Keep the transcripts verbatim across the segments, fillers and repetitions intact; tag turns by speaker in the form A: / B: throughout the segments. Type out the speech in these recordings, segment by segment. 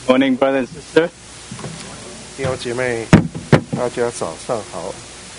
A: Morning, brother and sister.
B: 弟兄姐妹，大家早上好。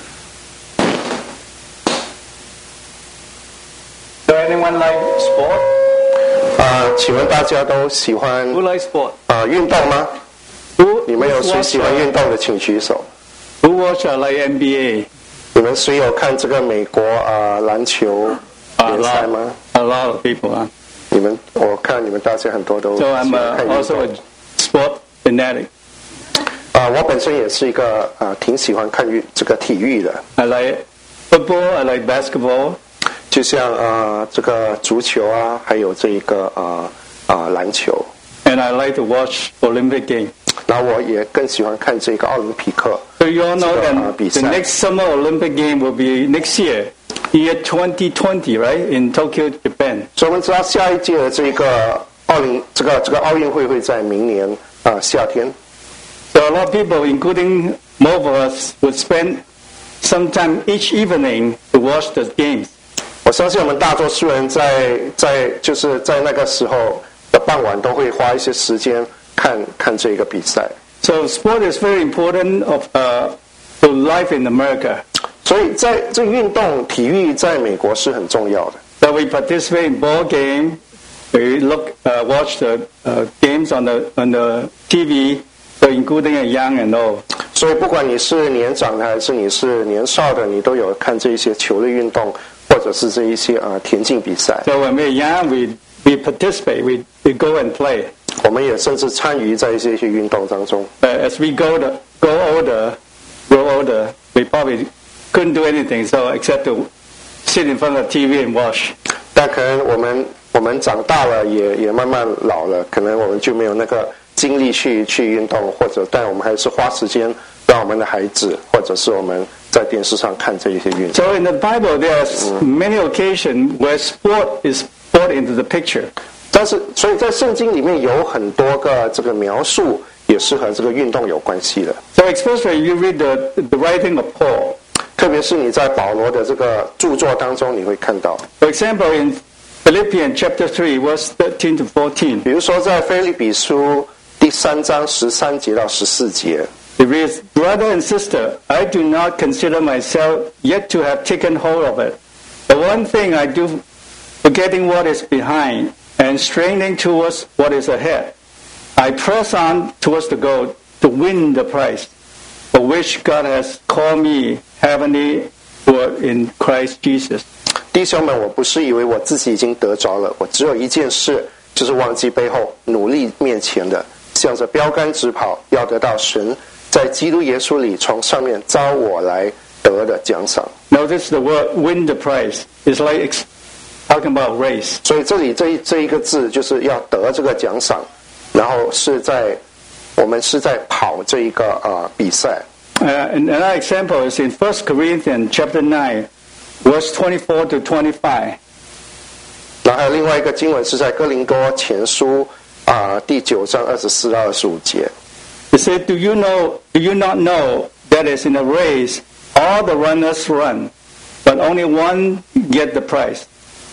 A: So anyone like sport?
B: 呃，请问大家都喜欢
A: Who likes sport?
B: 呃运动吗？
A: Who,
B: 你们有
A: who
B: 谁
A: watch,
B: 喜欢运动的，请举手。
A: who watch uh, like N B A?
B: 你们谁有看这个美国啊、呃、篮球
A: A
B: 联赛
A: lot,
B: 吗？
A: a lot of people. Huh?
B: 你们，我看你们大家很多都喜
A: So
B: 欢
A: I'm
B: 看
A: uh,
B: 运
A: also
B: 动。
A: a sport fanatic.
B: 啊、我本身也是一个啊、呃挺喜欢看运这个体育的，
A: I like football. I like basketball.
B: 就像啊、呃这个足球啊，还有这一个啊啊、呃篮球。
A: And I like to watch Olympic game.
B: 然后我也更喜欢看这个奥林匹克。
A: So you all know
B: 这个, uh,
A: that
B: 比赛。
A: the next summer Olympic game will be next year, year twenty twenty, right, in Tokyo, Japan.
B: 所以我们知道下一届的这个奥林这个这个奥运会会在明年啊、呃夏天。
A: So a lot of people, including most of us, would spend some time each evening to watch the games.
B: 我相信我们大多数人在在就是在那个时候的傍晚都会花一些时间看看这个比赛。
A: So sport is very important of uh, to life in America.
B: 所以在这运动体育在美国是很重要的。
A: So we participate in ball game. We look, uh, watch the uh, games on the on the T V. So including a young and old.
B: 所以不管你是年长的还是你是年少的，你都有看这一些球类运动，或者是这一些啊、呃、田径比赛。
A: So when we're young, we we participate. We we go and play.
B: 我们也甚至参与在这些运动当中。
A: But as we go to, go older, grow older, we probably couldn't do anything. So except to sit in front of the T V and watch.
B: 但可能我们我们长大了，也也慢慢老了，可能我们就没有那个精力去去运动，或者但我们还是花时间让我们的孩子，或者是我们在电视上看这一些运动。
A: So in the Bible, there's many occasions where sport is brought into the picture.
B: 但是，所以在圣经里面有很多个这个描述，也是和这个运动有关系的。
A: So especially you read the the writing of Paul.
B: 特别是你在保罗的这个著作当中，你会看到，
A: For example, in Philippians chapter three, verse thirteen to fourteen,
B: 比如说在腓立比书第三章十三节到十四节。
A: it reads, "Brother and sister, I do not consider myself yet to have taken hold of it. The one thing I do, forgetting what is behind and straining towards what is ahead, I press on towards the goal to win the prize, for which God has called me heavenly word in Christ Jesus."
B: 弟兄们，我不是以为我自己已经得着了，我只有一件事，就是忘记背后，努力面前的，向着标杆直跑，要得到神在基督耶稣里从上面招我来得的奖赏。
A: Notice the word "win the prize" is like ex- talking about race.
B: 所以这里这一这一个字就是要得这个奖赏，然后是在我们是在跑这一个啊、呃、比赛。
A: Uh, and another example is in First Corinthians chapter nine, verse twenty-four to twenty-five.
B: 然后还有另外一个经文是在哥林多前书啊、呃、第九章二十四到二十五节。
A: It said, "Do you know? Do you not know that as in a race, all the runners run, but only one get the prize?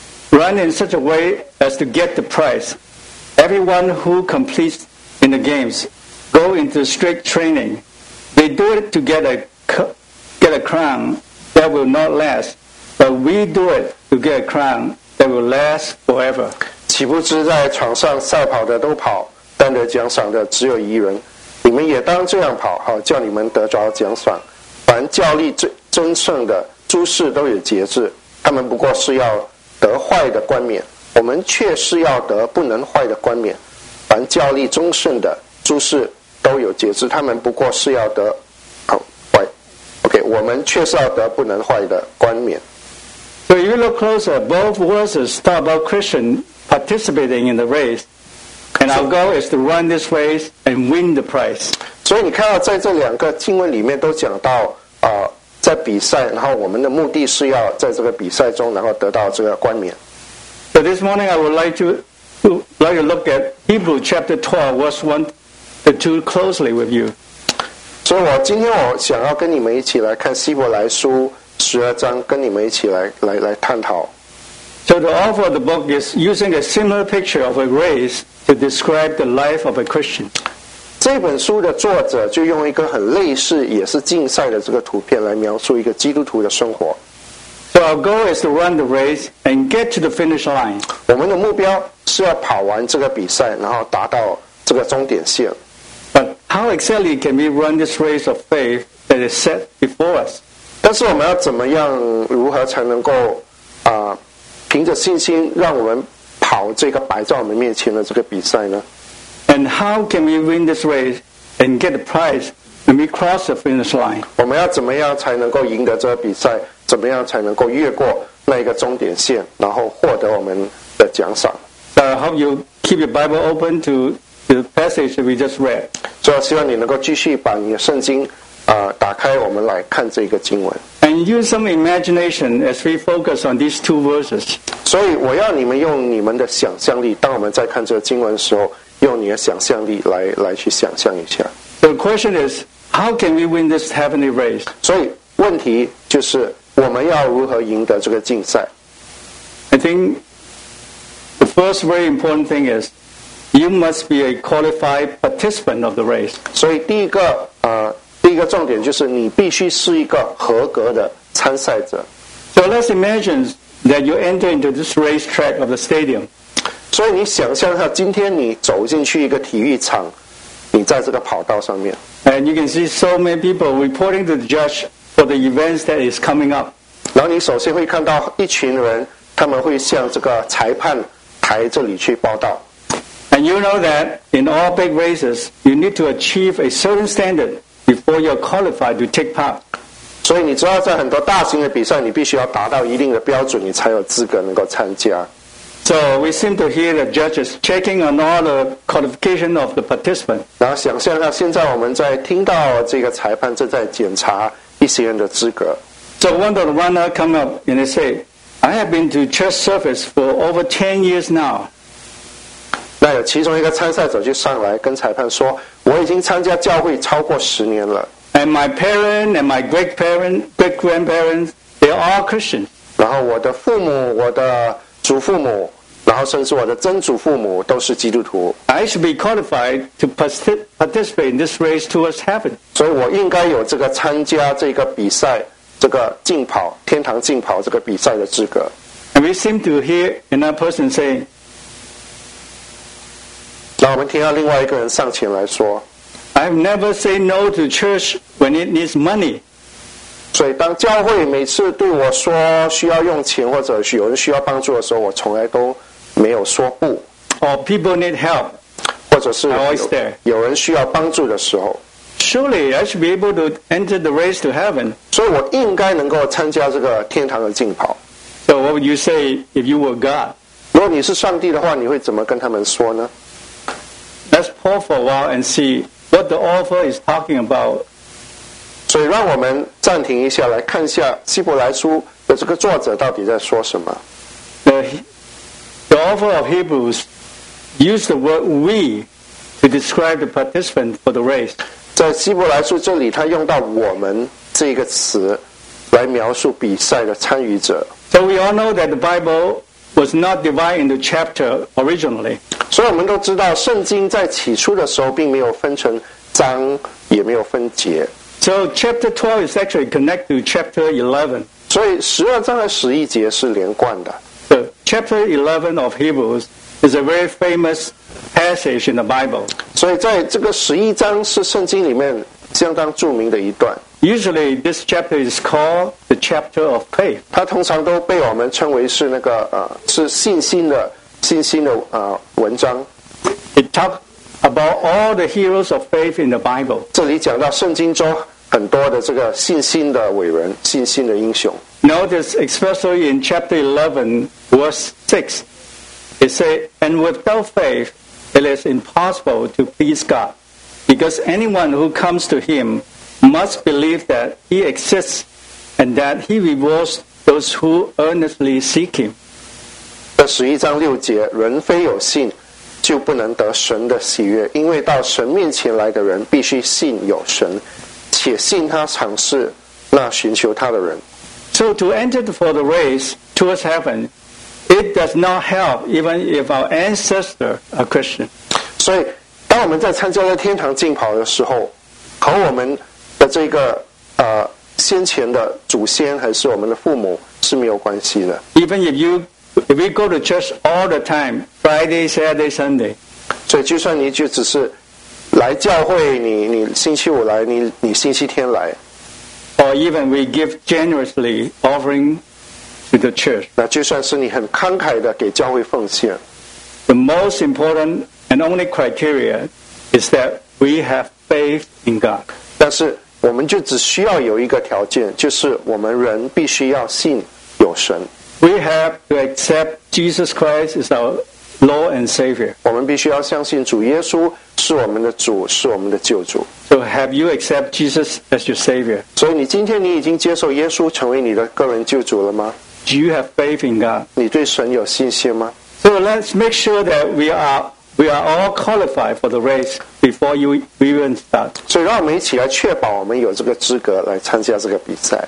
A: Run in such a way as to get the prize. Everyone who completes in the games go into strict training. They do it to get a get a crown that will not last, but we do it to get a crown that will last forever."
B: 岂不知在场上赛跑的都跑，但得奖赏的只有一人。你们也当这样跑，好叫你们得着奖赏。凡较力争争胜的，诸事都有节制，他们不过是要得坏的冠冕，我们却是要得不能坏的冠冕。凡较力争胜的，诸事都有节制，他们不过是要得好坏。OK， 我们却是要得不能坏的冠冕。
A: So if you look closer, both verses talk about Christian participating in the race. And our goal is to run this race and win the prize.
B: 所以你看到在这两个经文里面都讲到啊、呃，在比赛，然后我们的目的是要在这个比赛中，然后得到这个冠冕。
A: So this morning I would like to, to like to look at Hebrews chapter twelve, verse one to two closely with you.
B: 所以我今天我想要跟你们一起来看希伯来书十二章，跟你们一起来来来探讨。
A: So the author of the book is using a similar picture of a race to describe the life of a Christian.
B: 这本书的作者就用一个很类似也是竞赛的这个图片来描述一个基督徒的生活。
A: So our goal is to run the race and get to the finish line.
B: 我们的目标是要跑完这个比赛，然后达到这个终点线。
A: But how exactly can we run this race of faith that is set before us?
B: 但是我们要怎么样，如何才能够啊、呃，凭着信心让我们跑这个摆在我们面前的这个比赛呢？
A: And how can we win this race and get the prize when we cross the finish line?
B: 我们要怎么样才能够赢得这个比赛？怎么样才能够越过那一个终点线，然后获得我们的奖赏？
A: So I hope you keep your Bible open to the passage that we just read.
B: 所以我希望你能够继续把你的圣经啊、呃、打开，我们来看这个经文。
A: And use some imagination as we focus on these two verses.
B: 所以我要你们用你们的想象力，当我们在看这个经文的时候，用你的想象力来来去想象一下。
A: The question is, how can we win this heavenly race?
B: 所以问题就是我们要如何赢得这个竞赛？
A: I think the first very important thing is you must be a qualified participant of the race.
B: 所以第一个呃，第一个重点就是你必须是一个合格的参赛者。
A: So let's imagine that you enter into this racetrack of the stadium.
B: 所以你想象一下，今天你走进去一个体育场，你在这个跑道上面，
A: And you can see so many people reporting to the judge for the events that is coming up.
B: 然后你首先会看到一群人，他们会向这个裁判台这里去报道。
A: And you know that in all big races, you need to achieve a certain standard before you're qualified to take part.
B: 所以你知道，在很多大型的比赛，你必须要达到一定的标准，你才有资格能够参加。
A: So we seem to hear the judges checking on all the qualification of the participant.
B: 然后想象一下，现在我们在听到这个裁判正在检查一些人的资格。
A: So one of the runner come up and they say, I have been to church service for over ten years now.
B: 那有其中一个参赛者就上来跟裁判说：“我已经参加教会超过十年了。”
A: And my parent and my great parent, great grandparents, they are all Christians.
B: 然后我的父母、我的祖父母，然后甚至我的曾祖父母都是基督徒。
A: I should be qualified to participate in this race towards heaven.
B: 所以我应该有这个参加这个比赛、这个竞跑、天堂竞跑这个比赛的资格。
A: And we seem to hear another person saying,
B: 那我们听到另外一个人上前来说
A: I've never said no to church when it needs money.
B: 所以当教会每次对我说需要用钱或者有人需要帮助的时候，我从来都没有说不。
A: Or people need help.
B: 或者是
A: I always there.
B: 有, 有人需要帮助的时候，
A: Surely I should be able to enter the race to heaven.
B: 所以我应该能够参加这个天堂的竞跑。
A: So what would you say if you were God?
B: 如果你是上帝的话，你会怎么跟他们说呢？
A: Let's pause for a while and see what the author is talking about.
B: 所以让我们暂停一下，来看一下希伯来书的这个作者到底在说什么。
A: The, the author of Hebrews used the word we to describe the participant for the race.
B: 在希伯来书这里，他用到我们这个词来描述比赛的参与者。
A: So we all know that the Bible was not divided into chapter originally.
B: 所以我们都知道，圣经在起初的时候并没有分成章，也没有分节。
A: So chapter twelve is actually connected to chapter eleven.
B: 所以十二章和十一节是连贯的。
A: So chapter eleven of Hebrews is a very famous passage in the Bible.
B: 所以在这个十一章是圣经里面相当著名的一段。
A: Usually this chapter is called the chapter of faith.
B: 它通常都被我们称为是那个呃是信心的信心的呃文章。
A: It talks about all the heroes of faith in the Bible.
B: 这里讲到圣经中很多的这个信心的伟人、信心的英雄。
A: Notice especially in chapter eleven, verse six, it says, And without faith it is impossible to please God, because anyone who comes to him must believe that he exists and that he rewards those who earnestly seek him.
B: 这十一章六节，人非有信，就不能得神的喜悦，因为到神面前来的人，必须信有神，且信他常是那寻求他的人。
A: So to enter for the race towards heaven, it does not help even if our ancestors are Christian.
B: 所以当我们在参加了天堂竞跑的时候，和我们的这个呃先前的祖先还是我们的父母是没有关系的。
A: Even if you if we go to church all the time, Friday, Saturday, Sunday.
B: 所以就算你就只是来教会，你你星期五来，你你星期天来。
A: Or even we give generously offering to the church.
B: 那就算是你很慷慨的给教会奉献。
A: The most important and only criteria is that we have faith in God.
B: 但是我们就只需要有一个条件，就是我们人必须要信有神。
A: We have to accept Jesus Christ as our Lord and Savior.
B: 我们必须要相信主耶稣是我们的主，是我们的救主。
A: So have you accept Jesus as your Savior?
B: 所以你今天你已经接受耶稣成为你的个人救主了吗？
A: Do you have faith in God?
B: 你对神有信心吗？
A: So let's make sure that we are we are all qualified for the race before you we even start.
B: 所以让我们一起来确保我们有这个资格来参加这个比赛。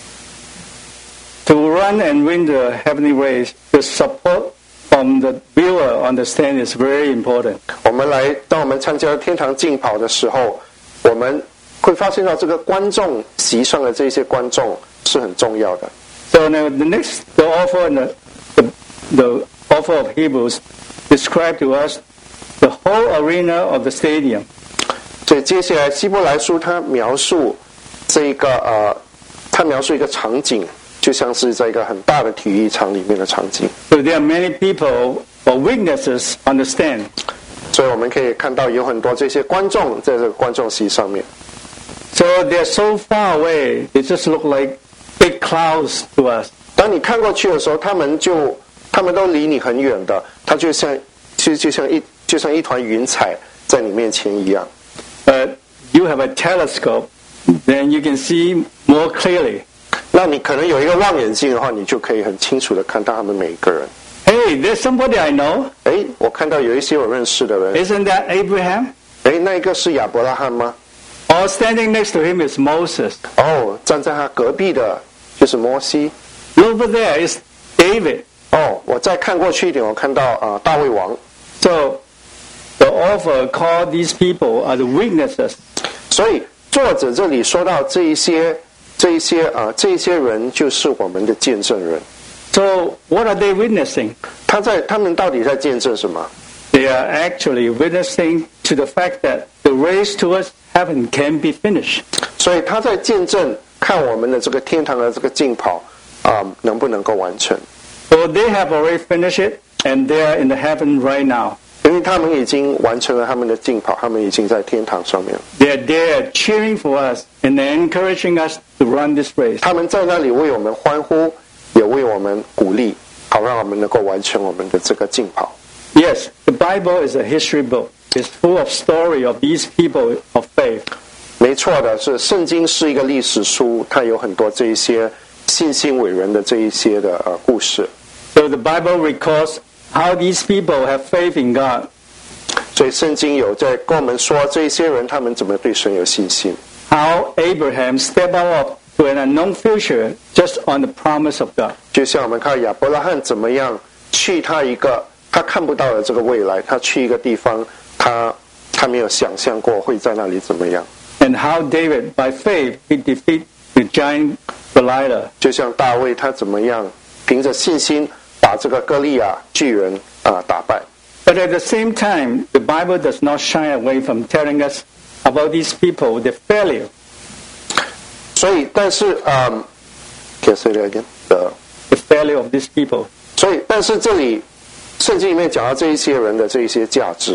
A: To run and win the heavenly race, the support from the viewer on the stand is very important.
B: 我们来，当我们参加天堂竞跑的时候，我们会发现到这个观众席上的这些观众是很重要的。
A: So now the next the offer in the, the the offer of Hebrews describe to us the whole arena of the stadium.
B: 所以接下来希伯来书它描述这一个呃，它描述一个场景。就像是在一个很大的体育场里面的场景。
A: So there are many people or witnesses on the stand.
B: 所以我们可以看到有很多这些观众在这个观众席上面。
A: So they're so far away, they just look like big clouds to us.
B: 当你看过去的时候，他们就他们都离你很远的，它就像就就像一就像一团云彩在你面前一样。
A: But you have a telescope, then you can see more clearly.
B: 那你可能有一个望远镜的话，你就可以很清楚的看到他们每一个人。
A: Hey, there's somebody I know.
B: 哎，我看到有一些我认识的人。
A: Isn't that Abraham?
B: 哎，那一个是亚伯拉罕吗？
A: Or standing next to him is Moses.
B: 哦，站在他隔壁的就是摩西。
A: Over there is David.
B: 哦，我再看过去一点，我看到啊、呃、大卫王。
A: So the author called these people are the witnesses.
B: 所以作者这里说到这一些。这一些啊，这一些人就是我们的见证人。
A: So what are they witnessing?
B: 他在他们到底在见证什么？
A: They are actually witnessing to the fact that the race towards heaven can be finished.
B: 所以他在见证看我们的这个天堂的这个竞跑啊，能不能够完成？
A: So they have already finished it, and they are in the heaven right now.
B: 因为他们已经完成了他们的竞跑，他们已经在天堂上面。
A: They are there cheering for us and encouraging us to run this race.
B: 他们在那里为我们欢呼，也为我们鼓励，好让我们能够完成我们的这个竞跑。
A: Yes, the Bible is a history book. It's full of story of these people of faith.
B: 没错的，是圣经是一个历史书，它有很多这一些信心伟人的这一些的呃故事。
A: So the Bible records how these people have faith in God.
B: 所以圣经有在跟我们说这些人他们怎么对神有信心。
A: How Abraham stepped up to an unknown future just on the promise of God.
B: 就像我们看亚伯拉罕怎么样去他一个他看不到的这个未来，他去一个地方，他他没有想象过会在那里怎么样。
A: And how David, by faith, he defeated the giant Goliath.
B: 就像大卫他怎么样凭着信心把这个歌利亚巨人啊打败。
A: But at the same time, the Bible does not shy away from telling us about these people, their failure.
B: 所以，但是，嗯 ，Can I say that again? The
A: The failure of these people.
B: 所以，但是这里圣经里面讲到这一些人的这一些价值。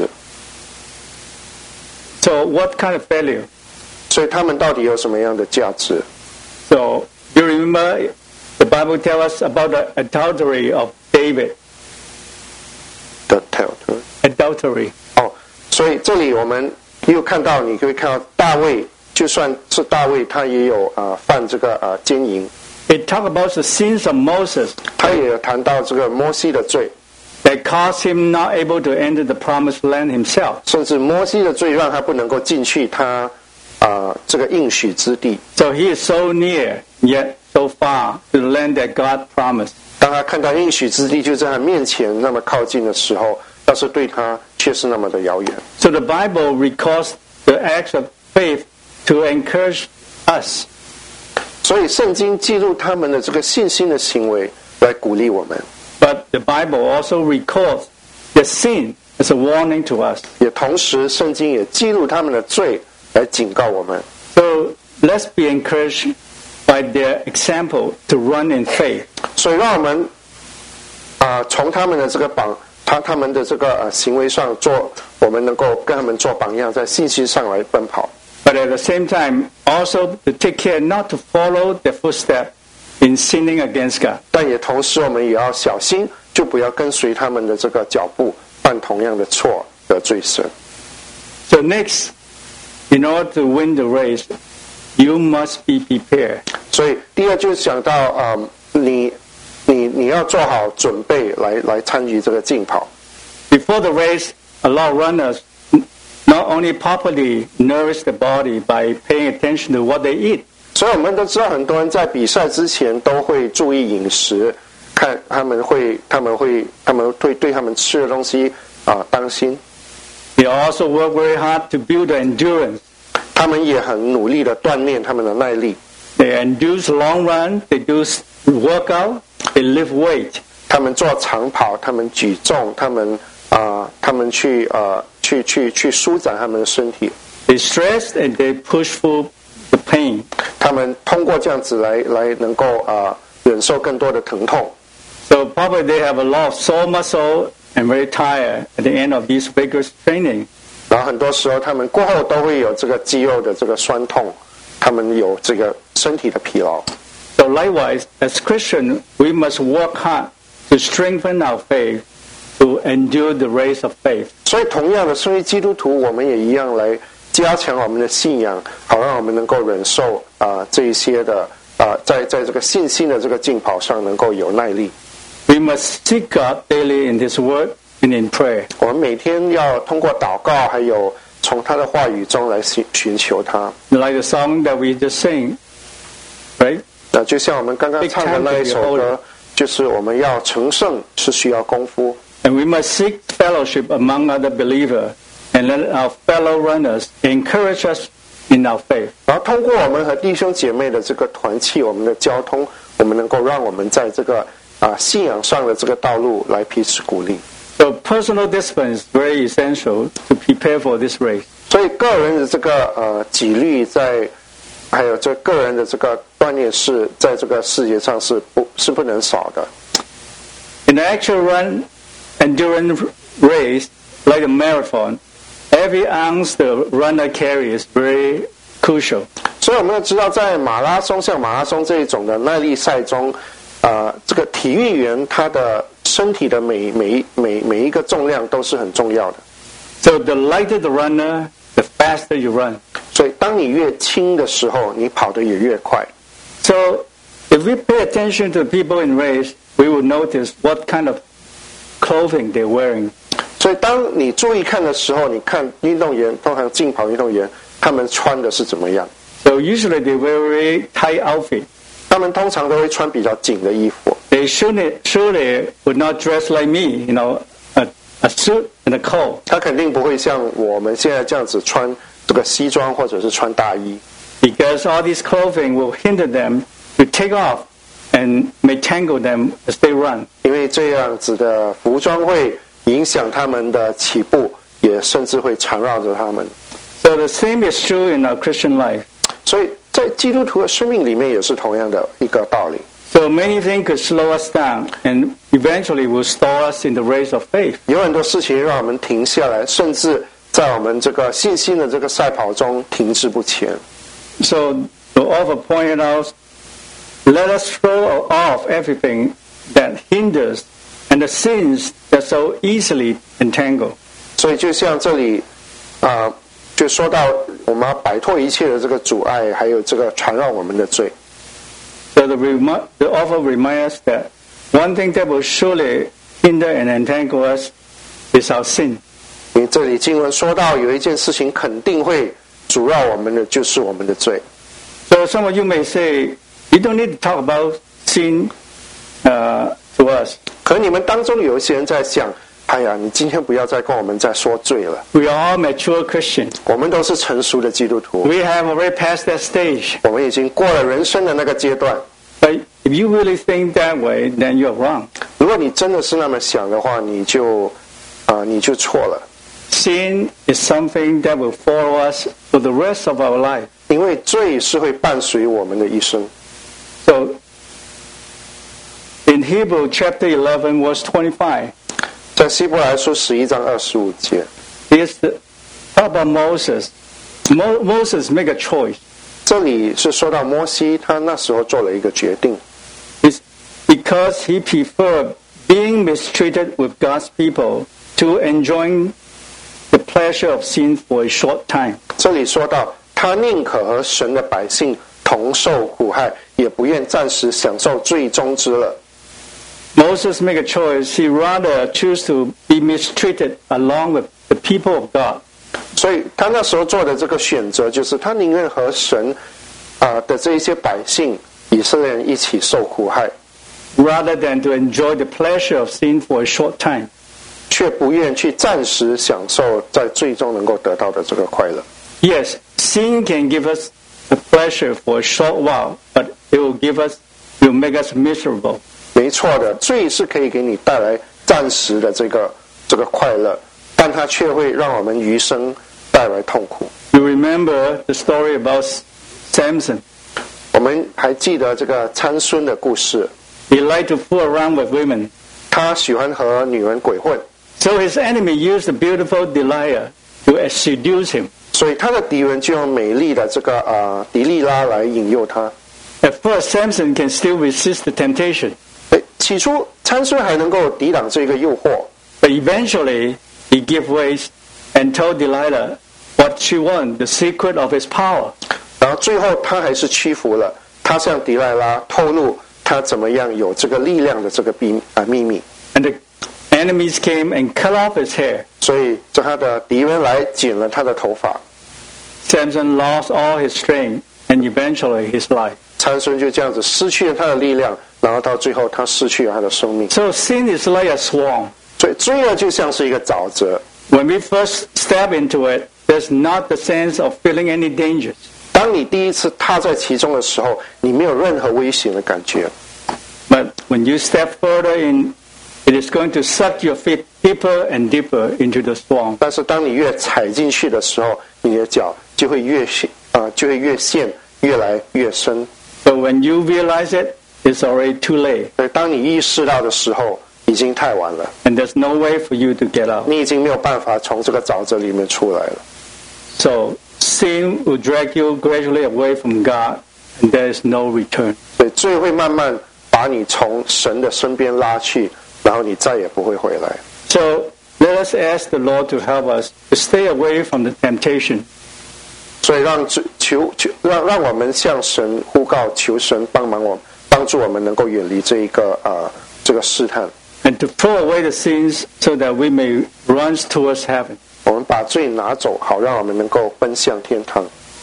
A: So what kind of failure?
B: 所以他们到底有什么样的价值？
A: So you remember the Bible tells us about the adultery of David.
B: 的 tell
A: Adultery.
B: 哦，所以这里我们又看到，你可以看到大卫，就算是大卫，他也有啊、呃、犯这个啊、呃、奸淫。
A: It talks about the sins of Moses.
B: 他也有谈到这个摩西的罪，
A: That caused him not able to enter the promised land himself.
B: 甚至摩西的罪让他不能够进去他啊、呃、这个应许之地。
A: So he is so near, yet so far to the land that God promised.
B: 当他看到应许之地就在他面前那么靠近的时候， 但是对他却是那么的遥远。
A: So the Bible records the acts of faith to encourage us.
B: 所以圣经记录他们的这个信心的行为，来鼓励我们。
A: But the Bible also records the sin as a warning to us.
B: 也同时，圣经也记录他们的罪，来警告我们。
A: So let's be encouraged by their example to run in faith.
B: 所以，让我们啊、呃，从他们的这个榜，他他们的这个呃行为上做，我们能够跟他们做榜样，在信息上来奔跑。
A: But at the same time, also to take care not to follow their footsteps in sinning against God.
B: 但也同时，我们也要小心，就不要跟随他们的这个脚步，犯同样的错，得罪神。
A: So next, in order to win the race, you must be prepared.
B: 所以，第二就是讲到啊、呃，你你你要做好准备来来参与这个竞跑。
A: Before the race, a lot of runners not only properly nourish the body by paying attention to what they eat,
B: 所以我们都知道，很多人在比赛之前都会注意饮食，看他们会他们会他们会对他们吃的东西啊、呃、当心。
A: they also work very hard to build the endurance.
B: 他们也很努力的锻炼他们的耐力。
A: They endure long run, they do workout, they lift weight.
B: 他们做长跑，他们举重，他们啊、呃，他们去呃去去去舒展他们的身体。
A: They stress and they push through the pain.
B: 他们通过这样子来来能够啊、呃、忍受更多的疼痛。
A: So probably they have a lot of sore muscle and very tired at the end of this vigorous training.
B: 然后很多时候他们过后都会有这个肌肉的这个酸痛，他们有这个身体的疲劳。
A: So likewise, as Christians, we must work hard to strengthen our faith, to endure the race of faith.
B: 所以同样的，身为基督徒，我们也一样来加强我们的信仰，好让我们能够忍受啊、呃、这一些的啊、呃、在在这个信心的这个竞跑上能够有耐力。
A: We must seek God daily in His Word and in prayer.
B: 我们每天要通过祷告，还有从他的话语中来寻寻求他。
A: Like the song that we just sing, right?
B: 那就像我们刚刚唱的那一首歌，就是我们要成圣是需要功夫。
A: And we must seek fellowship among other believers and let our fellow runners encourage us in our faith.
B: 然后通过我们和弟兄姐妹的这个团契，我们的交通，我们能够让我们在这个啊信仰上的这个道路来彼此鼓励。
A: So personal discipline is very essential to prepare for this race.
B: 所以个人的这个呃纪律在，还有这个人的这个锻炼是在这个世界上是不是不能少的。
A: In the actual run endurance race, like a marathon, every ounce the runner carries is very crucial.
B: 所以我们要知道，在马拉松像马拉松这一种的耐力赛中，呃，这个体育员他的身体的每每每每一个重量都是很重要的。
A: So the lighter the runner, the faster you run.
B: 所以当你越轻的时候，你跑得也越快。
A: So if we pay attention to the people in race, we will notice what kind of clothing they're wearing.
B: 所以当你注意看的时候，你看运动员，通常竞跑运动员，他们穿的是怎么样？
A: So usually they wear very tight outfit.
B: 他们通常都会穿比较紧的衣服。
A: They surely, surely would not dress like me, you know, a, a suit and a coat.
B: 他肯定不会像我们现在这样子穿这个西装或者是穿大衣，
A: Because all this clothing will hinder them to take off and may tangle them as they run.
B: 因为这样子的服装会影响他们的起步，也甚至会缠绕着他们。
A: So the same is true in our Christian life.
B: 所以在基督徒的生命里面也是同样的一个道理。
A: So many things could slow us down and eventually will stall us in the race of faith.
B: 有很多事情让我们停下来，甚至在我们这个信心的这个赛跑中停滞不前。
A: So the author pointed out, let us throw off everything that hinders and the sins that so easily entangle.
B: 所以就像这里啊、呃，就说到我们要摆脱一切的这个阻碍，还有这个缠绕我们的罪。
A: So the, remi- the author reminds us that one thing that will surely hinder and entangle us is our sin.
B: 因为这里经文说到有一件事情肯定会阻绕我们的，就是我们的罪。
A: So some of you may say, you don't need to talk about sin uh, to us.
B: 可你们当中有一些人在想， 哎呀，你今天不要再跟我们再说罪了。
A: We are all mature Christians.
B: 我们都是成熟的基督徒，
A: We have already passed that stage.
B: 我们已经过了人生的那个阶段。
A: But if you really think that way, then you're wrong.
B: 如果你真的是那么想的话，你就啊、呃，你就错了。
A: Sin is something that will follow us for the rest of our life.
B: 因为罪是会伴随我们的一生。
A: So, in Hebrew chapter eleven, verse twenty-five,
B: 在希伯来书十一章二十五节，
A: is the talk about Moses. Mo, Moses make a choice.
B: 这里是说到摩西，他那时候做了一个决定，
A: It's because he preferred being mistreated with God's people to enjoying the pleasure of sin for a short time.
B: 这里说到他宁可和神的百姓同受苦害，也不愿暂时享受罪中之乐。
A: Moses make a choice. He rather choose to be mistreated along with the people of God.
B: 所以他那时候做的这个选择，就是他宁愿和神啊、呃、的这一些百姓以色列人一起受苦害，
A: rather than to enjoy the pleasure of sin for a short time.
B: 却不愿去暂时享受在最终能够得到的这个快乐。
A: Yes, sin can give us the pleasure for a short while, but it will give us, it will make us miserable.
B: 没错的，罪是可以给你带来暂时的这个这个快乐，但它却会让我们余生带来痛苦。
A: You remember the story about Samson.
B: 我们还记得这个参孙的故事，
A: He liked to fool around with women.
B: 他喜欢和女人鬼混，
A: So his enemy used the beautiful Delilah to seduce him.
B: 所以他的敌人就用美丽的这个啊、呃、迪丽拉来引诱他。
A: At first, Samson can still resist the temptation,
B: 诶起初参孙还能够抵挡这个诱惑，
A: but eventually he gave way and told Delilah what she wanted, the secret of his power.
B: 然后最后他还是屈服了，他向迪莱拉透露他怎么样有这个力量的这个秘啊秘密。
A: And the enemies came and cut off his hair.
B: 所以这他的敌人来剪了他的头发，
A: Samson lost all his strength and eventually his life.
B: 参孙就这样子失去了他的力量，然后到最后他失去了他的生命。
A: So sin is like a swarm.
B: 所以罪恶就像是一个沼泽，
A: When we first step into it, there's not the sense of feeling any dangers.
B: 当你第一次踏在其中的时候，你没有任何危险的感觉。
A: But when you step further in, it is going to suck your feet deeper and deeper into the swarm.
B: 但是当你越踩进去的时候，你的脚就会越陷啊、就会越陷越来越深。
A: So when you realize it, it's already too late.
B: 所以当你意识到的时候，已经太晚了，
A: And there's no way for you to get out.
B: 你已经没有办法从这个沼泽里面出来了。
A: So sin will drag you gradually away from God, and there is no return.
B: 所以罪会慢慢把你从神的身边拉去，然后你再也不会回来。
A: So let us ask the Lord to help us to stay away from the temptation.
B: 所以让求求让让我们向神呼告，求神帮忙我们，帮助我们能够远离这一个啊、呃、这个试探。
A: And to throw away the sins so that we may run towards heaven.
B: 我们把罪拿走，好让我们能够奔向天堂。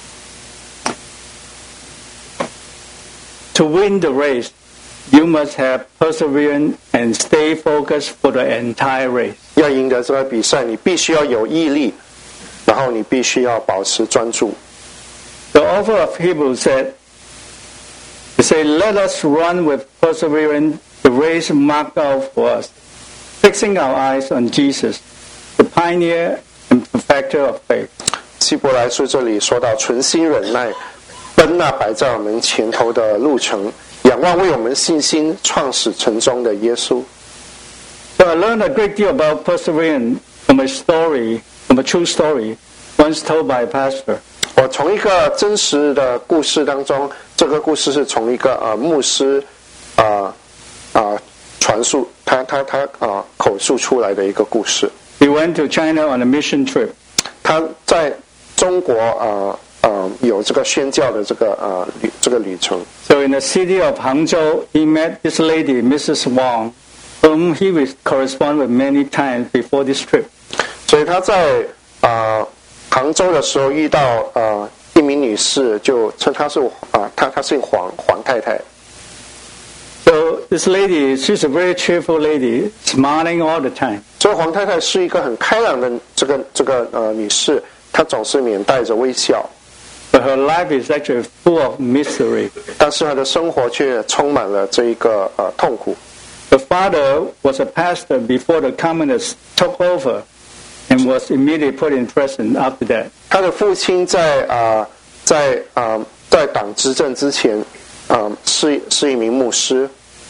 A: To win the race, you must have perseverance and stay focused for the entire race.
B: 要赢得这个比赛，你必须要有毅力，然后你必须要保持专注。
A: The author of Hebrews said, he said, let us run with perseverance the race marked out for us, fixing our eyes on Jesus, the pioneer and perfecter of faith.
B: 希伯来书这里说到存心忍耐，奔那摆在我们前头的路程，仰望为我们信心创始成终的耶稣。
A: So I learned a great deal about perseverance from a story, from a true story, once told by a pastor.
B: 我从一个真实的故事当中，这个故事是从一个呃牧师啊啊、呃呃、传述他他他啊、呃、口述出来的一个故事。
A: He went to China on a mission trip.
B: 他在中国啊啊、呃呃、有这个宣教的这个呃旅这个旅程。
A: So in the city of Hangzhou, he met this lady, Missus Wang, whom he would correspond with many times before this trip.
B: 所以他在啊、呃、杭州的时候遇到呃一名女士，就称她是啊她她姓黄黄太太。
A: So this lady, she's a very cheerful lady, smiling all the time.
B: 所以黄太太是一个很开朗的这个这个呃女士，她总是面带着微笑。
A: But her life is actually full of misery.
B: 但是她的生活却充满了这一个呃痛苦。
A: The father was a pastor before the communists took over, and was immediately put in prison after that.
B: 她的父亲在啊、呃、在啊、呃、在党执政之前，啊、呃、是是一名牧师。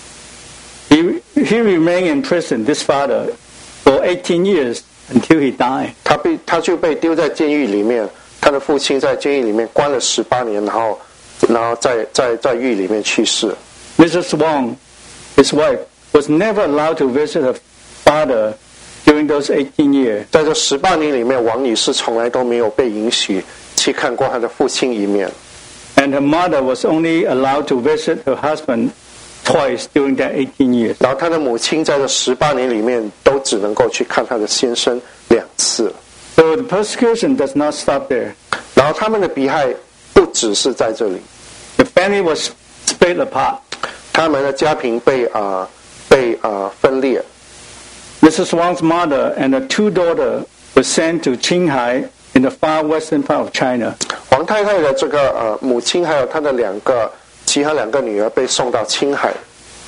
A: He he remained in prison, this father, for eighteen years until he died.
B: 他被他就被丢在监狱里面，他的父亲在监狱里面关了十八年，然后然后在在在狱里面去世。
A: Missus Wong, his wife, was never allowed to visit her father during those eighteen years.
B: 在这十八年里面，王女士从来都没有被允许去看过她的父亲一面。
A: And her mother was only allowed to visit her husband twice during that eighteen years.
B: 然后她的母亲在这十八年里面都只能够去看她的先生两次。
A: So the persecution does not stop there.
B: 然后他们的迫害不只是在这里。
A: The family was split apart.
B: 他们的家庭被啊、呃、被啊、呃、分裂。
A: Missus Wang's mother and her two daughters were sent to Qinghai in the far western part of China.
B: 黄太太的这个呃母亲还有她的两个其他两个女儿被送到青海，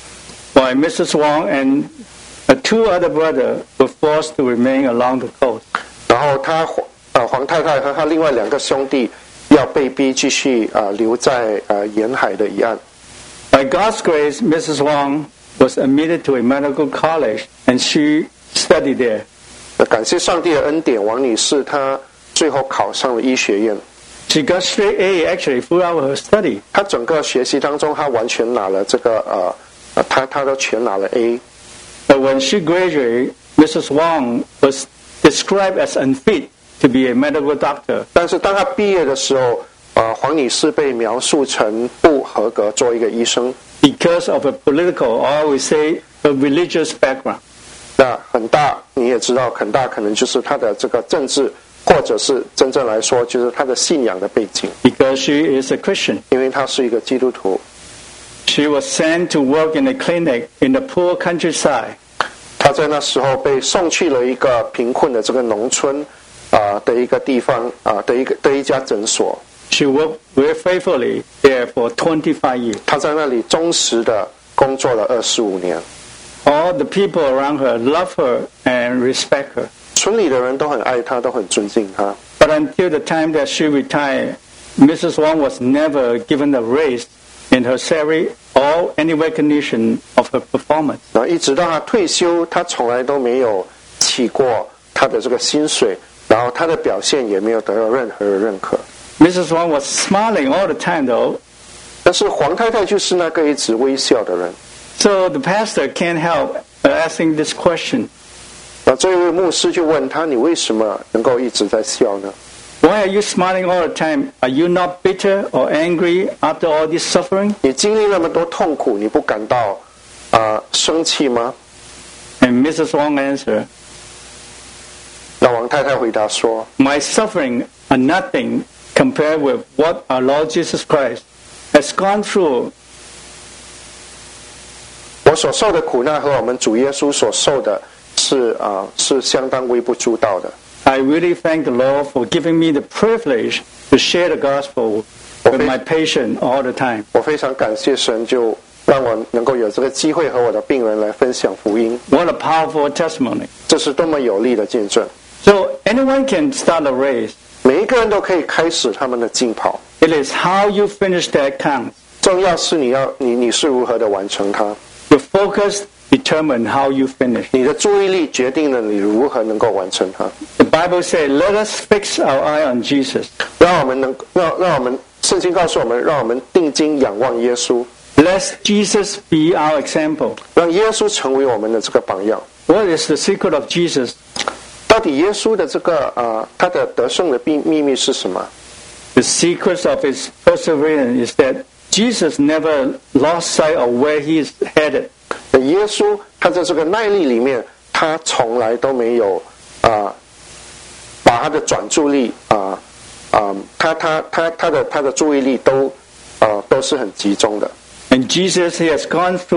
A: While Missus Wang and her two other brothers were forced to remain along the coast.
B: 然后她呃黄太太和她另外两个兄弟要被逼继续啊、呃、留在呃沿海的一岸。
A: By God's grace, Missus Wang was admitted to a medical college and she studied there.
B: 感谢上帝的恩典，王女士她最后考上了医学院。
A: She got straight A actually throughout her study.
B: 她整个学习当中，她完全拿了这个呃，呃她她都全拿了 A。
A: But when she graduated, Missus Wang was described as unfit to be a medical doctor.
B: 但是当她毕业的时候，呃，黄女士被描述成不合格做一个医生。
A: Because of a political, or I would say a religious background.
B: 那很大，你也知道，很大可能就是她的这个政治，或者是真正来说，就是她的信仰的背景。
A: Because she is a Christian.
B: 因为她是一个基督徒。
A: She was sent to work in a clinic in the poor countryside.
B: 她在那时候被送去了一个贫困的这个农村啊、呃、的一个地方啊、呃、的一个的一家诊所。
A: She worked very faithfully there for twenty-five years.
B: 她在那里忠实的工作了二十五年。
A: All the people around her love her and respect her.
B: 村里的人都很爱她，都很尊敬她。
A: But until the time that she retired, Missus Wang was never given a raise in her salary or any recognition of her performance.
B: 然后一直到她退休，她从来都没有起过她的这个薪水，然后她的表现也没有得到任何的认可。
A: Missus Wang was smiling all the time, though.
B: 但是黄太太就是那个一直微笑的人。
A: So the pastor can't help asking this question.
B: 那这位牧师就问他：“你为什么能够一直在笑呢？”
A: Why are you smiling all the time? Are you not bitter or angry after all this suffering?
B: 你经历那么多痛苦，你不感到啊、呃、生气吗？
A: And Missus Wang answered,
B: 那王太太回答说
A: My suffering are nothing compared with what our Lord Jesus Christ has gone through.：“
B: 我所受的苦难和我们主耶稣所受的是啊、呃、是相当微不足道的。”
A: I really thank the Lord for giving me the privilege to share the gospel with my patient all the time.
B: 我非常感谢神，就让我能够有这个机会和我的病人来分享福音。
A: What a powerful testimony.
B: 这是多么有力的见证！
A: So anyone can start a race.
B: 每一个人都可以开始他们的竞跑，
A: It is how you finish that counts.
B: 重要是你要你你是如何的完成它。
A: Your focus determines how you finish.
B: 你的注意力决定了你如何能够完成它。
A: The Bible says, let us fix our eye on Jesus.
B: 让我们能让让我们圣经告诉我们，让我们定睛仰望耶稣，
A: Let Jesus be our example.
B: 让耶稣成为我们的这个榜样。
A: What is the secret of Jesus?
B: 到底耶稣的这个啊、呃，他的得胜的秘秘密是什么？
A: The secret of his perseverance is that Jesus never lost sight of where he is headed.
B: 耶稣他在这个耐力里面，他从来都没有啊、呃，把他的专注力啊啊、呃呃，他他他他的他的注意力都啊、呃、都是很集中的。
A: And Jesus, he has gone through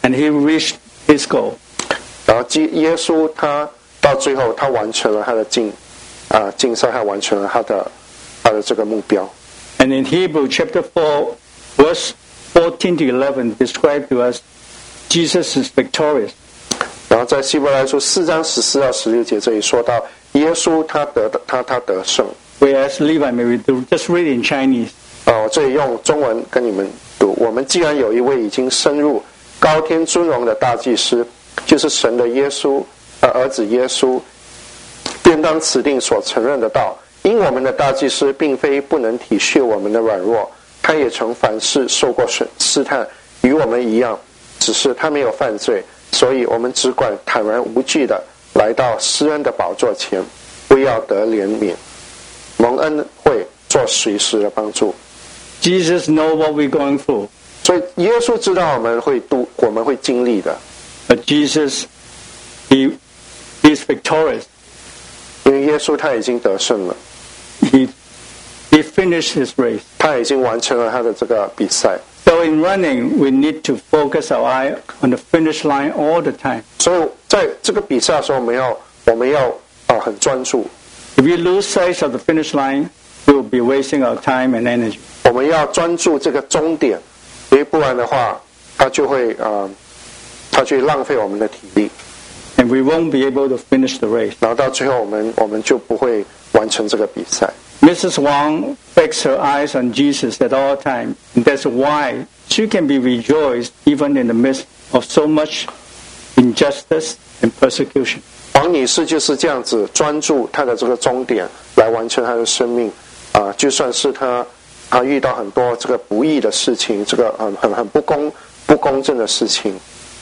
A: and he reached his goal.
B: 然后耶稣他到最后他完成了他的竞啊竞赛，他完成了他的他的这个目标。
A: And in Hebrew chapter four, verse fourteen to eleven, described to us Jesus is victorious.
B: 然后在希伯来书四章十四到十六节这里说到，耶稣他得他他得胜。
A: Whereas Levi may read, just read in Chinese.
B: 啊，我这里用中文跟你们读。我们既然有一位已经升入高天尊荣的大祭司，就是神的耶稣，呃，儿子耶稣，便当此定所承认的道。因我们的大祭司并非不能体恤我们的软弱，他也曾凡事受过试探，与我们一样，只是他没有犯罪，所以我们只管坦然无惧的来到施恩的宝座前，不要得怜悯，蒙恩惠，做随时的帮助。
A: Jesus knows what we're going through.
B: 所以耶稣知道我们会度，我们会经历的。
A: But Jesus, he is victorious.
B: 因为耶稣他已经得胜了。
A: He, he finished his race.
B: 他已经完成了他的这个比赛。
A: So in running, we need to focus our eye on the finish line all the time.
B: 所以在这个比赛的时候，我们要我们要啊很专注。
A: If we lose sight of the finish line, we will be wasting our time and energy.
B: 我们要专注这个终点，因为不然的话，他就会啊，他就会浪费我们的体力。
A: And we won't be able to finish the race.
B: 然后到最后，我们我们就不会完成这个比赛。
A: Missus Wang fixed her eyes on Jesus at all times. And that's why she can be rejoiced even in the midst of so much injustice and persecution.
B: 王女士就是这样子专注她的这个终点来完成她的生命啊，就算是她她遇到很多这个不义的事情，这个很很很不公不公正的事情。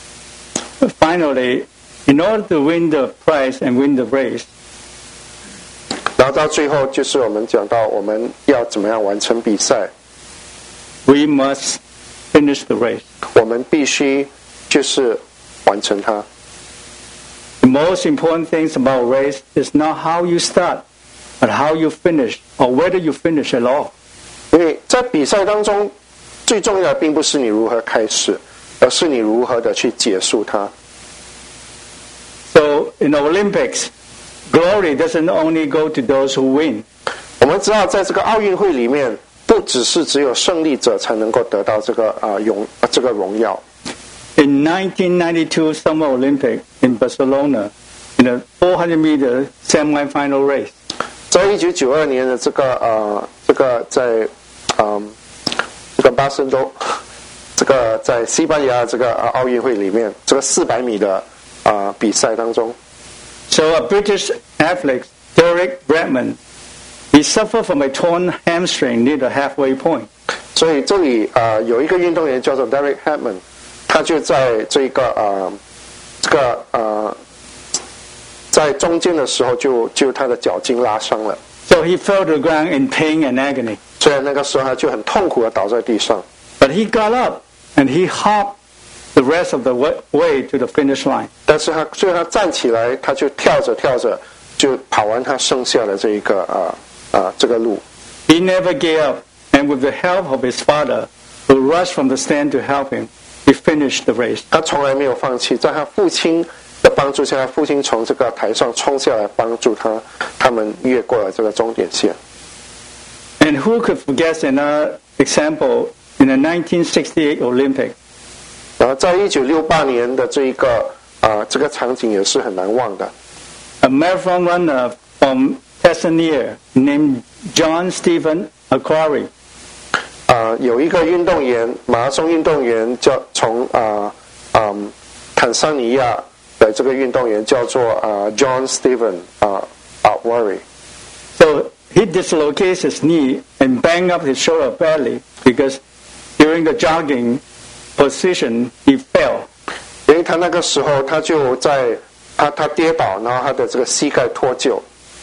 A: Finally, in order to win the prize and win the race,
B: 然后到最后就是我们讲到我们要怎么样完成比赛。
A: we must finish the race.
B: 我们必须就是完成它。
A: The most important things about race is not how you start, but how you finish, or whether you finish at all.
B: 因为在比赛当中，最重要的并不是你如何开始，而是你如何的去结束它。
A: So in the Olympics, glory doesn't only go to those who win.
B: 我们知道，在这个奥运会里面，不只是只有胜利者才能够得到这个啊荣这个荣耀。
A: In nineteen ninety-two Summer Olympic in Barcelona, in the four hundred meter semi-final race,
B: 在一九九二年的这个呃这个在嗯这个巴塞罗这个在西班牙这个奥运会里面，这个四百米的啊、呃、比赛当中
A: so a British athlete, Derek Redmond, he suffered from a torn hamstring near the halfway point.
B: 所以这里啊、呃、有一个运动员叫做 Derek Redmond， 他就在这个啊、呃、这个呃在中间的时候就就他的脚筋拉伤了。
A: So he fell to the ground in pain and agony.
B: 所以那个时候他就很痛苦的倒在地上。
A: But he got up and he hopped the rest of the way to the finish line.
B: 但是他所以他站起来，他就跳着跳着就跑完他剩下的这一个啊啊这个路。
A: He never gave up, and with the help of his father, who rushed from the stand to help him, he finished the race.
B: 他从来没有放弃，在他父亲的帮助下，他父亲从这个台上冲下来帮助他，他们越过了这个终点线。
A: And who could forget another example in the nineteen sixty-eight Olympics?
B: 然后在一九六八年的这一个啊、呃、这个场景也是很难忘的。
A: A marathon runner from Tanzania named John Stephen Akhwari.
B: 啊、呃，有一个运动员，马拉松运动员叫从啊嗯坦桑尼亚的这个运动员叫做啊、呃、John Stephen 啊、呃、Akhwari。
A: So he dislocated his knee and banged up his shoulder badly because during the jogging position he fell.
B: 因为他那个时候他就在他他跌倒，然后他的这个膝盖脱臼。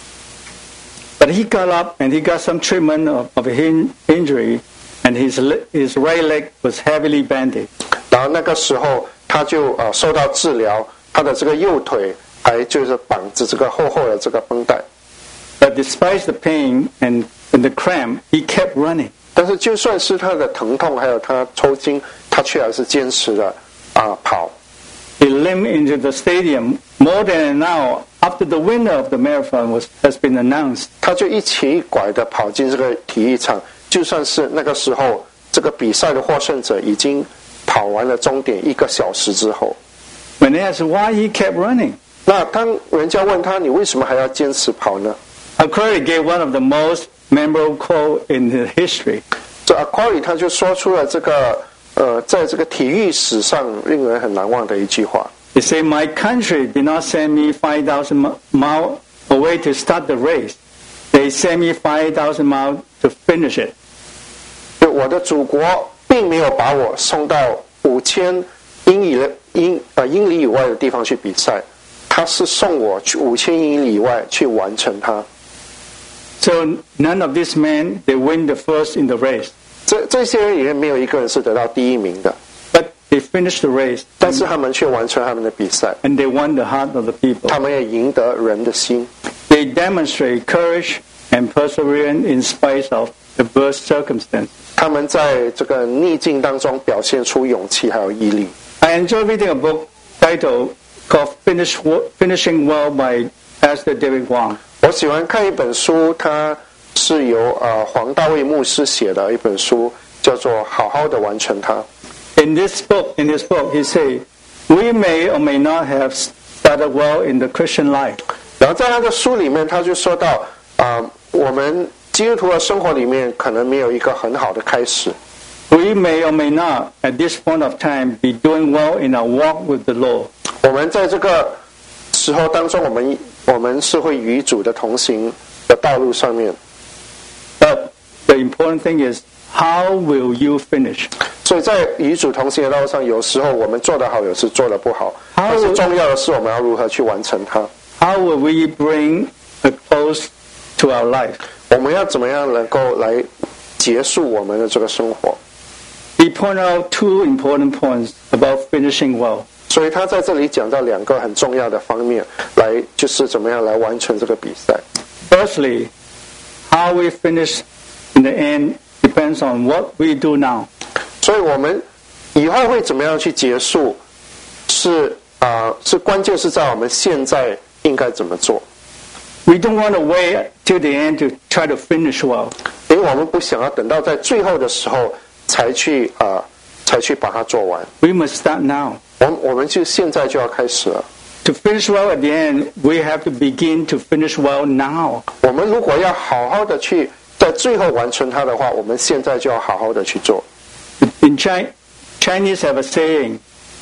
A: But he got up and he got some treatment of, of his injury, and his his right leg was heavily bandaged.
B: 然后那个时候他就呃受到治疗，他的这个右腿还就是绑着这个厚厚的这个绷带。
A: But despite the pain and, and the cramp, he kept running.
B: 但是就算是他的疼痛，还有他抽筋，他却还是坚持的啊跑。
A: He limped into the stadium more than an hour after the winner of the marathon was has been announced.
B: 他就一瘸一拐的跑进这个体育场，就算是那个时候这个比赛的获胜者已经跑完了终点一个小时之后。
A: When they asked why he kept running,
B: 那当人家问他你为什么还要坚持跑呢？
A: Aquari gave one of the most memorable quotes in the history.
B: 这 Aquari 他就说出了这个呃，在这个体育史上令人很难忘的一句话。
A: He said, "My country did not send me five thousand miles away to start the race. They sent me five thousand miles to finish it."
B: 就我的祖国并没有把我送到五千英里的英呃英里以外的地方去比赛，他是送我去五千英里以外去完成它。
A: So none of these men they win the first in the race.
B: 这这些人里面没有一个人是得到第一名的，
A: But they finished the race,
B: 但是他们却完成他们的比赛，
A: and they won the heart of the people.
B: 他们也赢得人的心。
A: They demonstrate courage and perseverance in spite of adverse circumstances.
B: 他们在这个逆境当中表现出勇气还有毅力。
A: I enjoy reading a book titled called Finish, Finishing Well by Pastor David Wong.
B: 我喜欢看一本书，它是由呃黄大卫牧师写的一本书，叫做《好好的完成它》。
A: In this book, in this book, he said, "We may or may not have started well in the Christian life."
B: 然后在他的书里面，他就说到啊、呃，我们基督徒的生活里面可能没有一个很好的开始。
A: We may or may not, at this point of time, be doing well in our walk with the Lord.
B: 我们在这个时候当中，我们我们是会与主的同行的道路上面。
A: But the important thing is, how will you finish?
B: 所以在与主同行的道路上，有时候我们做得好，有时做得不好。但是重要的是，我们要如何去完成它。
A: How will we bring a close to our life?
B: 我们要怎么样能够来结束我们的这个生活？
A: He pointed out two important points about finishing well.
B: 所以他在这里讲到两个很重要的方面，来就是怎么样来完成这个比赛。
A: Firstly, how we finish in the end depends on what we do now.
B: 所以我们以后会怎么样去结束，是啊、呃，是关键是在我们现在应该怎么做。
A: We don't want to wait till the end to try to finish well.
B: 因为我们不想要等到在最后的时候才去啊、呃，才去把它做完。
A: We must start now.
B: 我们我们就现在就要开始了。
A: To finish well at the end, we have to begin to finish well now.
B: 我们如果要好好的去在最后完成它的话，我们现在就要好好的去做。
A: In Chi- Chinese have a saying.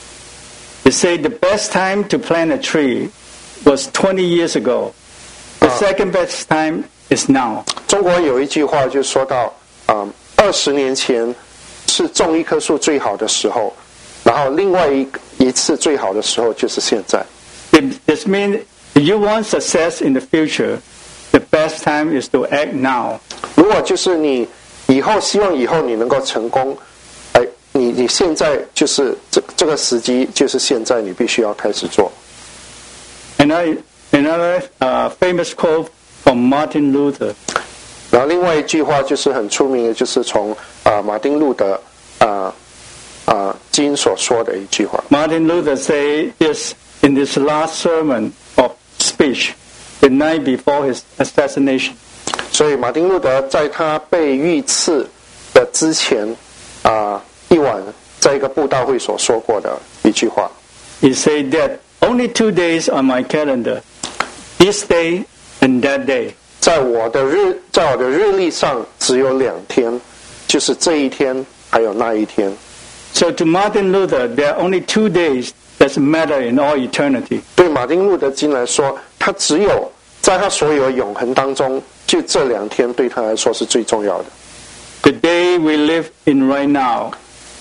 A: They say the best time to plant a tree was twenty years ago. The second best time is now.
B: 中国有一句话就说到啊，二十年前是种一棵树最好的时候，然后另外一一次最好的时候就是现在。
A: This means if you want success in the future, the best time is to act now.
B: 如果就是你以后希望以后你能够成功，哎，你你现在就是这这个时机就是现在，你必须要开始做。
A: Another, another uh, famous quote from Martin Luther.
B: 然后另外一句话就是很出名的，就是从啊、呃、马丁路德啊啊经所说的一句话。
A: Martin Luther said this in his last sermon of speech the night before his assassination.
B: 所以马丁路德在他被遇刺的之前啊、呃、一晚，在一个布道会所说过的一句话。
A: He said that only two days on my calendar, this day and that day.
B: 在我的日，在我的日历上只有两天，就是这一天还有那一天。
A: So to Martin Luther, there are only two days that matter in all eternity.
B: 对马丁路德金来说，他只有在他所有的永恒当中，就这两天对他来说是最重要的。
A: The day we live in right now,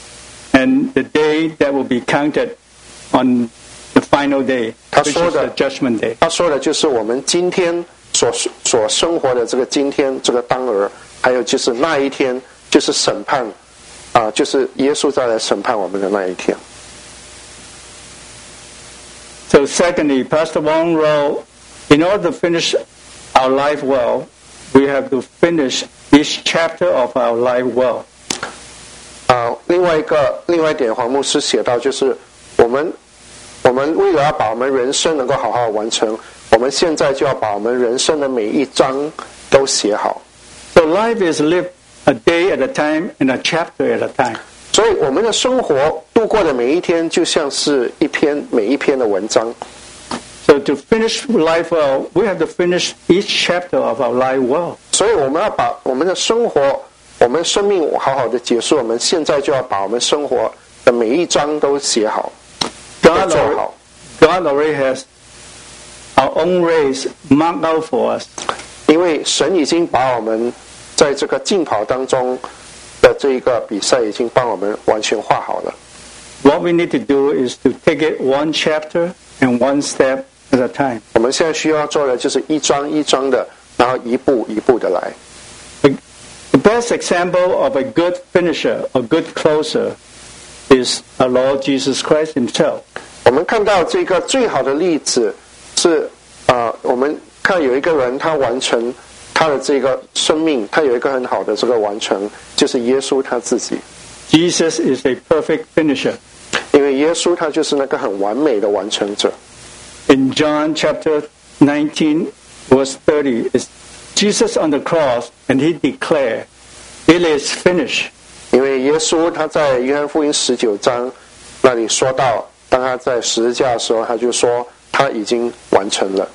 A: and the day that will be counted on the final day,
B: 他
A: which
B: 说
A: is
B: 的
A: the judgment day.
B: 他说的就是我们今天所所生活的这个今天这个当儿，还有就是那一天，就是审判啊、就是耶稣再来审判我们的那一天。
A: So secondly, Pastor Wong wrote, in order to finish our life well, we have to finish each chapter of our life well.
B: 啊、另外一个另外一点，黄牧师写到，就是我们我们为了要把我们人生能够好好完成，我们现在就要把我们人生的每一章都写好。
A: So life is lived a day at a time and a chapter at a time.
B: 所以我们的生活度过的每一天就像是一篇每一篇的文章。
A: So to finish life well, we have to finish each chapter of our life well.
B: 所以我们要把我们的生活，我们生命好好的结束，我们现在就要把我们生活的每一章都写好，都
A: God
B: 做
A: already,
B: 好。
A: God already has our own race marked out for us.
B: 因为神已经把我们在这个竞跑当中的这一个比赛已经帮我们完全画好了。
A: What we need to do is to take it one chapter and one step at a time.
B: 我们现在需要做的就是一章一章的，然后一步一步的来。
A: The best example of a good finisher, a good closer, is our Lord Jesus Christ himself.
B: 我们看到这个最好的例子是啊、呃，我们看有一个人他完成他的这个生命，他有一个很好的这个完成，就是耶稣他自己。
A: Jesus is a perfect finisher.
B: 因为耶稣他就是那个很完美的完成者。
A: In John chapter nineteen, verse thirty, is Jesus on the cross, and he declared, "It is finished."
B: 因为耶稣他在约翰福音十九章那里说到，当他在十字架的时候，他就说他已经完成了。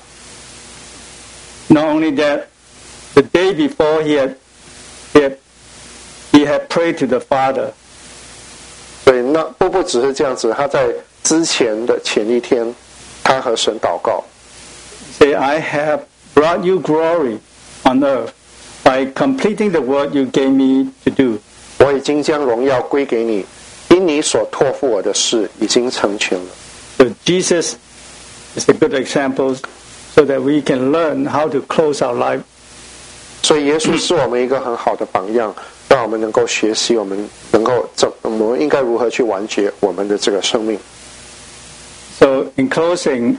A: Not only that, the day before he had, he had, he had prayed to the Father.
B: 对，那不不只是这样子，他在之前的前一天，他和神祷告。
A: Say, I have brought you glory on earth by completing the work you gave me to do.
B: 我已经将荣耀归给你，因你所托付我的事已经成全了。
A: So Jesus is a good example so that we can learn how to close our life.
B: 所以耶稣是我们一个很好的榜样，让我们能够学习，我们能够怎我们应该如何去完结我们的这个生命。
A: So in closing,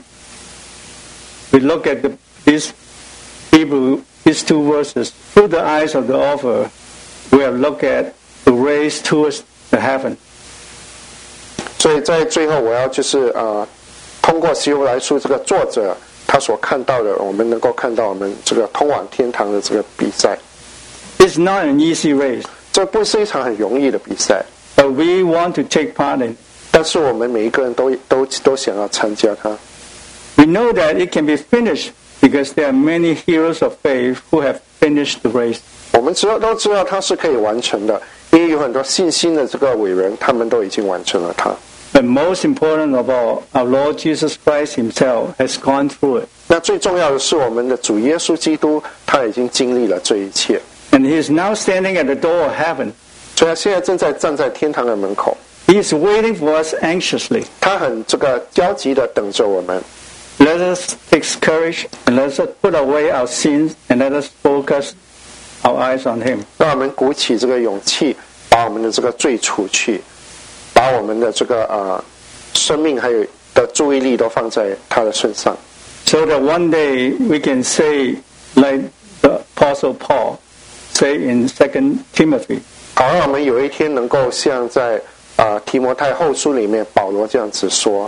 A: we look at the, these Hebrew, these two verses. Through the eyes of the author, we have looked at the race towards the heaven.
B: 所以在最后，我要就是呃，通过希伯来书这个作者他所看到的，我们能够看到我们这个通往天堂的这个比赛。
A: It's not an easy race,
B: 这不是一场很容易的比赛，
A: but we want to take part in it.
B: 但是我们每一个人都都都想要参加它。
A: We know that it can be finished because there are many heroes of faith who have finished the race.
B: 我们知道都知道它是可以完成的，因为有很多信心的这个伟人，他们都已经完成了它。
A: But most important of all, our Lord Jesus Christ himself has gone through it.
B: 那最重要的是，我们的主耶稣基督他已经经历了这一切，
A: And he is now standing at the door of heaven.
B: 所以他现在正在站在天堂的门口，
A: He is waiting for us anxiously.
B: 他很这个焦急的等着我们。
A: Let us take courage and let us put away our sins and let us focus our eyes on him.
B: 让我们鼓起这个勇气，把我们的这个罪除去，把我们的这个呃生命还有的注意力都放在他的身上。
A: So that one day we can say, like the Apostle Paul say in Second Timothy,
B: 好让我们有一天能够像在啊、呃、提摩太后书里面保罗这样子说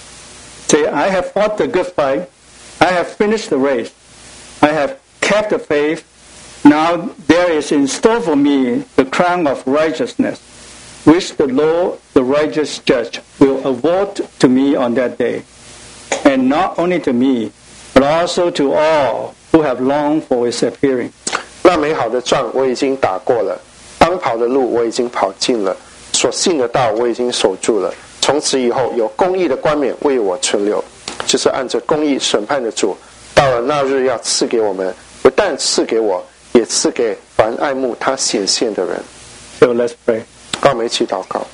A: say, I have fought the good fight, I have finished the race, I have kept the faith, now there is in store for me the crown of righteousness, which the Lord, the righteous judge, will award to me on that day. And not only to me, but also to all who have longed for his appearing.
B: 那美好的仗我已经打过了，当跑的路我已经跑尽了，所信的道我已经守住了。从此以后，有公义的冠冕为我存留，就是按着公义审判的主，到了那日要赐给我们，不但赐给我，也赐给凡爱慕他显现的人。
A: So let's pray.
B: 让我们一起祷告。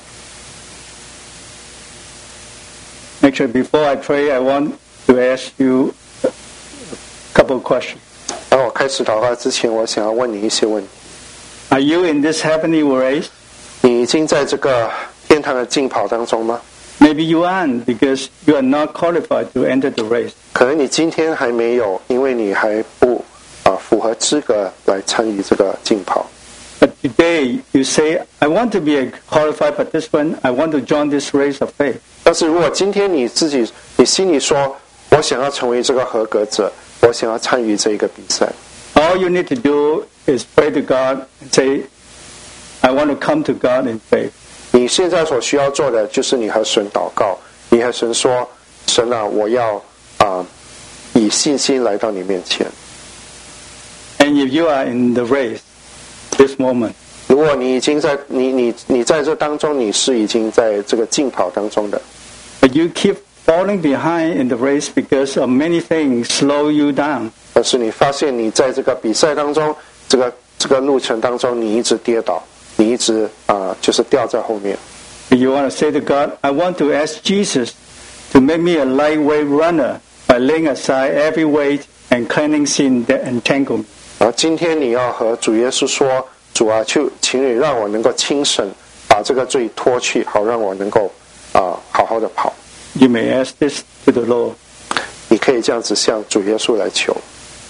A: Actually, before I pray, I want to ask you a couple of questions.
B: 然后我开始祷告之前，我想要问你一些问题。
A: Are you in this heavenly race?
B: 你已经在这个天堂的竞跑当中吗？
A: Maybe you aren't because you are not qualified to enter the race.
B: 可能你今天还没有，因为你还不啊、符合资格来参与这个竞跑。
A: But today you say, I want to be a qualified participant, I want to join this race of faith.
B: 但是如果今天你自己你心里说，我想要成为这个合格者，我想要参与这个比赛，
A: All you need to do is pray to God and say, I want to come to God in faith.
B: 你现在所需要做的就是你和神祷告，你和神说，神啊，我要啊、呃、以信心来到你面前。
A: And if you are in the race, this moment,
B: 如果你已经在你你你在这当中，你是已经在这个竞跑当中的，
A: but you keep falling behind in the race because of many things slow you down.
B: 但是你发现你在这个比赛当中，这个这个路程当中，你一直跌倒，你一直啊、呃、就是掉在后面。
A: You want to say to God, I want to ask Jesus to make me a lightweight runner by laying aside every weight and cleansing sin that entangle me.
B: 而今天你要和主耶稣说，主啊，就请你让我能够轻省，把这个罪脱去，好让我能够啊、呃、好好的跑。
A: You may ask this to the Lord.
B: 你可以这样子向主耶稣来求。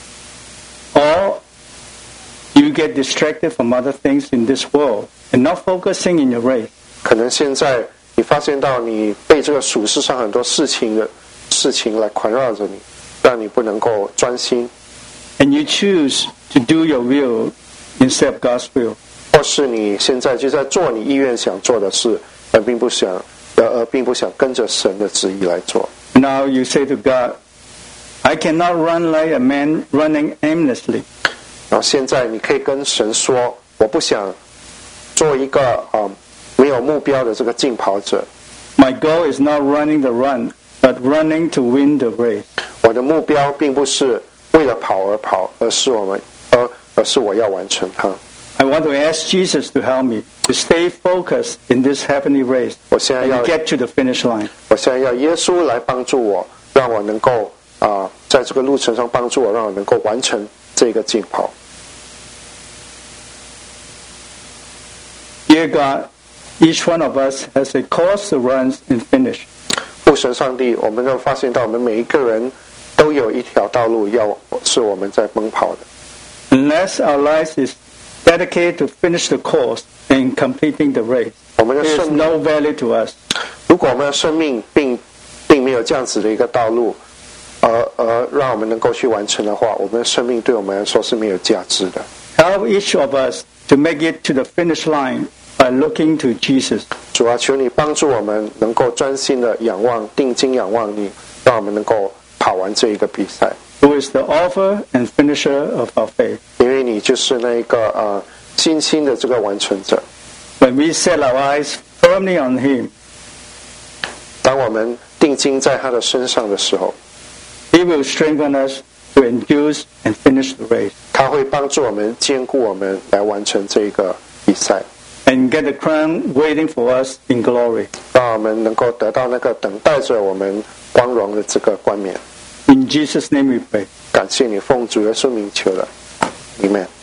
A: Or you get distracted from other things in this world and not focusing in your race.
B: 可能现在你发现到你被这个属世上很多事情的事情来环绕着你，让你不能够专心，
A: And you choose to do your will instead of God's will.
B: 或是你现在就在做你意愿想做的事，而并不想而而并不想跟着神的旨意来做。
A: Now you say to God, I cannot run like a man running aimlessly.
B: 然后现在你可以跟神说，我不想做一个啊、呃、没有目标的这个竞跑者。
A: My goal is not running the run, but running to win the race.
B: 我的目标并不是为了跑而跑，而是我们而而是我要完成它。
A: I want to ask Jesus to help me to stay focused in this heavenly race
B: 我现在
A: and
B: 要
A: get to the finish line.
B: 我现在要耶稣来帮助我，让我能够啊、呃，在这个路程上帮助我，让我能够完成这个竞跑。
A: Dear God, each one of us has a course to run and finish.
B: 父神上帝，我们都发现到我们每一个人都有一条道路要是我们在奔跑的。
A: Unless our life is dedicated to finish the course and completing the race,
B: 我们的
A: there is
B: 生命，
A: no value to us.
B: 如果我们的生命并并没有这样子的一个道路，而而让我们能够去完成的话，我们的生命对我们来说是没有价值的。
A: Help each of us to make it to the finish line by looking to Jesus.
B: 主啊，求你帮助我们能够专心的仰望、定睛仰望你，让我们能够跑完这一个比赛。
A: Who is the author and finisher of our faith.
B: 因为你就是那一个呃信心的这个完成者。
A: When we set our eyes firmly on Him,
B: 当我们定睛在他的身上的时候，
A: He will strengthen us to endure and finish the race
B: 他会帮助我们、兼顾我们来完成这个比赛，
A: and get the crown waiting for us in glory.
B: 让我们能够得到那个等待着我们光荣的这个冠冕。
A: In Jesus' name we pray.
B: 感谢你奉主耶稣名求的，阿们。